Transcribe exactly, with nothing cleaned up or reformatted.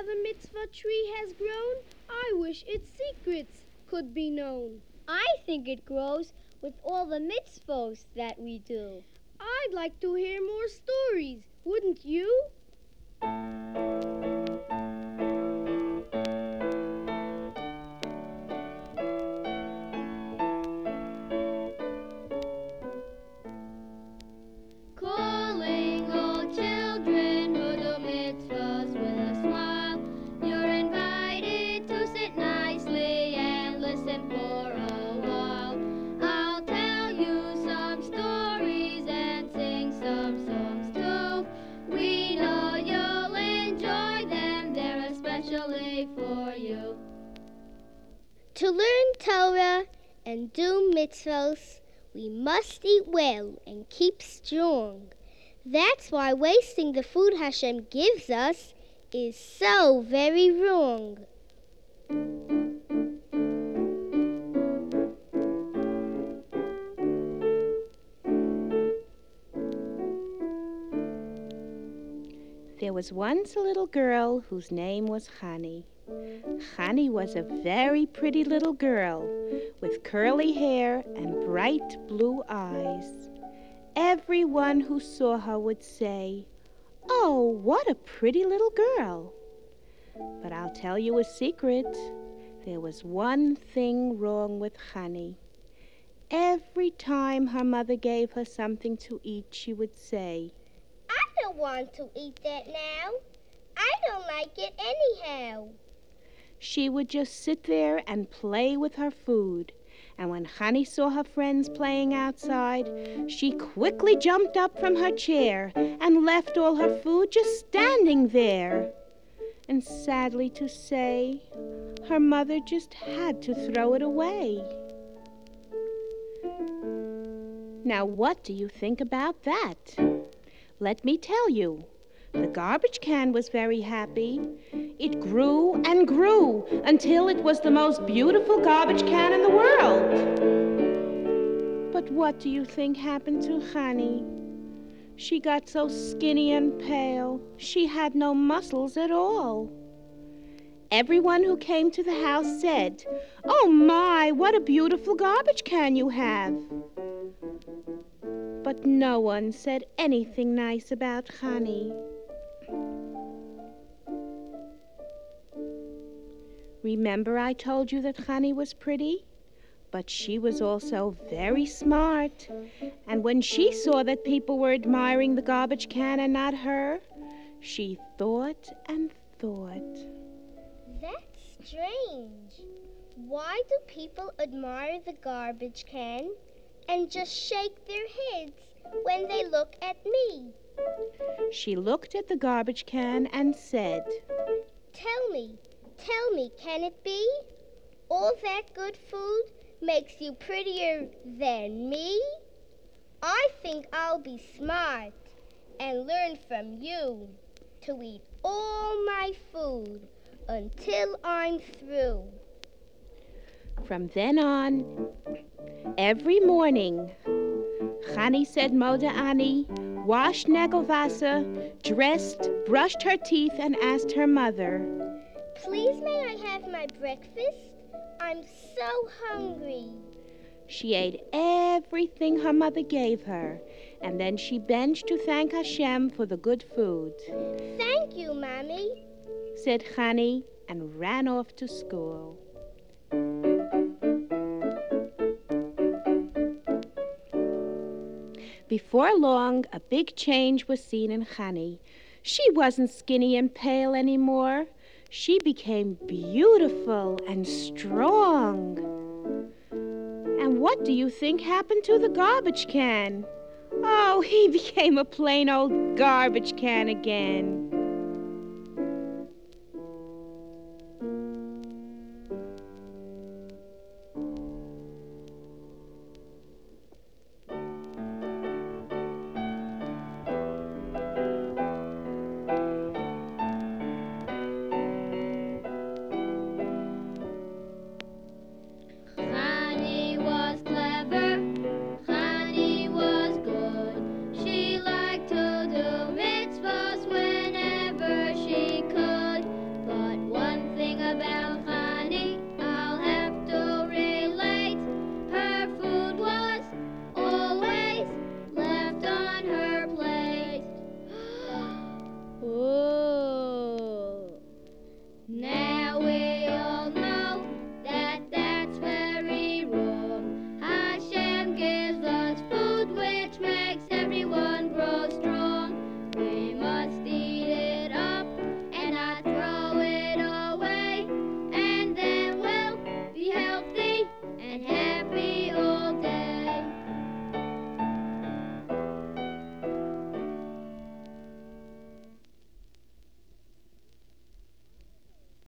the mitzvah tree has grown? I wish its secrets could be known. I think it grows with all the mitzvos that we do. I'd like to hear more stories, wouldn't you? Calling all children who do mitzvahs with a smile. You're invited to sit nicely and listen for a while. I'll tell you some stories and sing some songs too. We know you'll enjoy them, they're especially for you. To learn Torah and do mitzvos, we must eat well and keep strong. That's why wasting the food Hashem gives us is so very wrong. There was once a little girl whose name was Chani. Chani was a very pretty little girl with curly hair and bright blue eyes. Everyone who saw her would say, "Oh, what a pretty little girl." But I'll tell you a secret. There was one thing wrong with Chani. Every time her mother gave her something to eat, she would say, I don't want to eat that now. I don't like it anyhow. She would just sit there and play with her food. And when Chani saw her friends playing outside, she quickly jumped up from her chair and left all her food just standing there. And sadly to say, her mother just had to throw it away. Now what do you think about that? Let me tell you. The garbage can was very happy. It grew and grew until it was the most beautiful garbage can in the world. But what do you think happened to Chani? She got so skinny and pale, she had no muscles at all. Everyone who came to the house said, "Oh my, what a beautiful garbage can you have." But no one said anything nice about Chani. Remember I told you that Chani was pretty? But she was also very smart. And when she saw that people were admiring the garbage can and not her, she thought and thought. That's strange. Why do people admire the garbage can and just shake their heads when they look at me? She looked at the garbage can and said, Tell me, tell me, can it be? All that good food makes you prettier than me? I think I'll be smart and learn from you to eat all my food until I'm through. From then on, every morning, Chani said Moda Ani, washed Nagelwasser, dressed, brushed her teeth, and asked her mother, Please may I have my breakfast? I'm so hungry. She ate everything her mother gave her, and then she benched to thank Hashem for the good food. Thank you, Mommy, said Chani, and ran off to school. Before long, a big change was seen in Chani. She wasn't skinny and pale anymore. She became beautiful and strong. And what do you think happened to the garbage can? Oh, he became a plain old garbage can again.